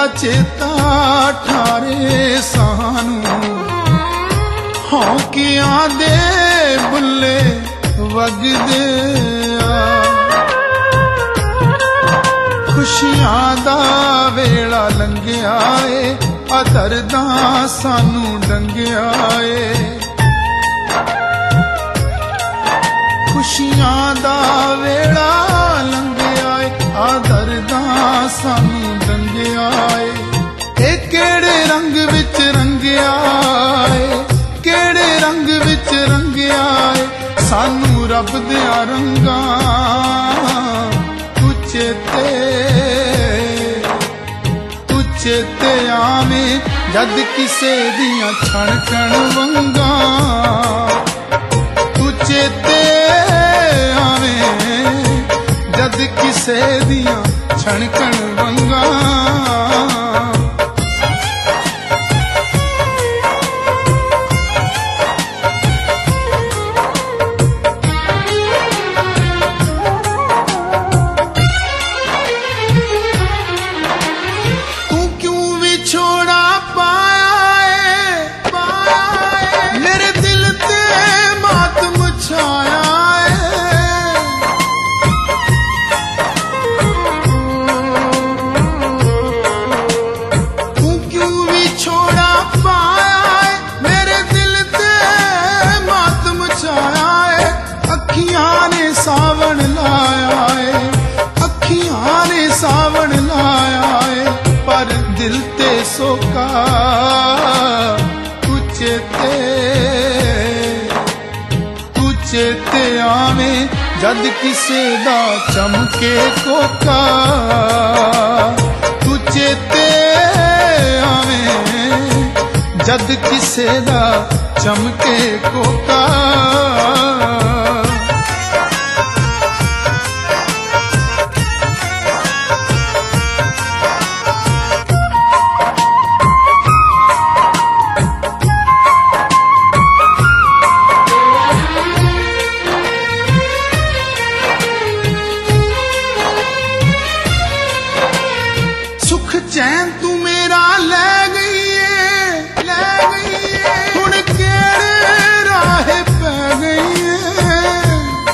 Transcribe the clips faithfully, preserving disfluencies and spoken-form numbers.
चेता ठारे सानू हौकियां दे बुले वगदे आ खुशियां दा वेला लंघिया ए आ दर्दां सानू डंगिया ए खुशियां दा वेला लंघिया ए आ दर्दां सानू डंगिया ए ए केड़े रंग विच रंगिया ए केड़े रंग विच रंगिया ए सानू रब दियां रंगां तू चेते तू चेते आवें जद किसे दियां छणकण वंगां तू चेते आवें जद किसे दियां छणकण वंगां सावन लाया है अखियां ने सावन लाया है पर दिल ते सोका तू चेते तू चेते आवें जद किसे दा चमके कोका तू चेते आवें जद किसे दा चमके कोका चैन तू मेरा ले गई है ले गई है हुण केड़े राह पै गई है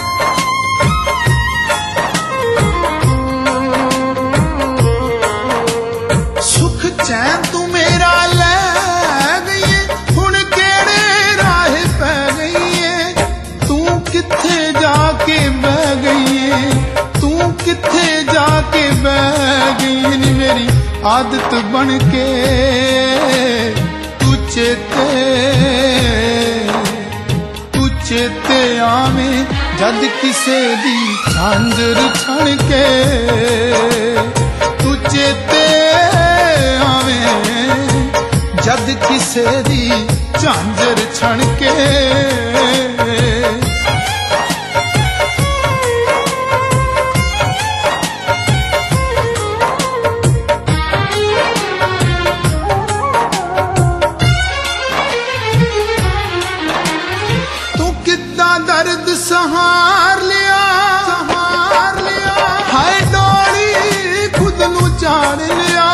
सुख चैन तू मेरा ले गई है हुण केड़े राह पै गई है तू किथे जाके बह गई है तू किथे जाके बह गई है मेरी आदत बन के तू चेते तू चेते आवें जद किसे दी झांझर छण के तू चेते आवें जद किसे दी झांझर छण के दर्द सहार लिया सहार लिया हाय डोली खुद नू चाड़ लिया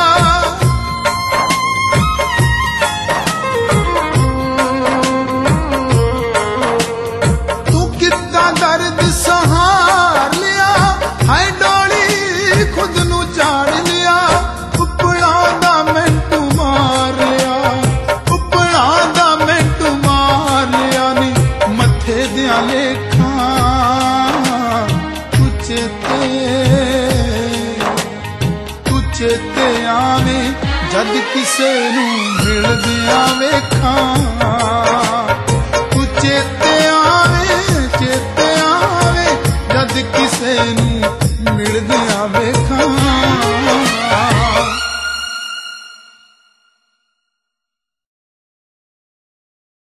तू कितना दर्द सहार लिया हाय डोली खुद नू चाड़ लिया उपड़ा दा मैंटू मार लिया उपड़ा दा मैंटू मार लिया नी मथे दियां लेखां तू चेते तू चेते आवें जद किसे नू मिलदियां वेखां तू चेते आवें चेते आवें जद किसे नू मिलदियां वेखां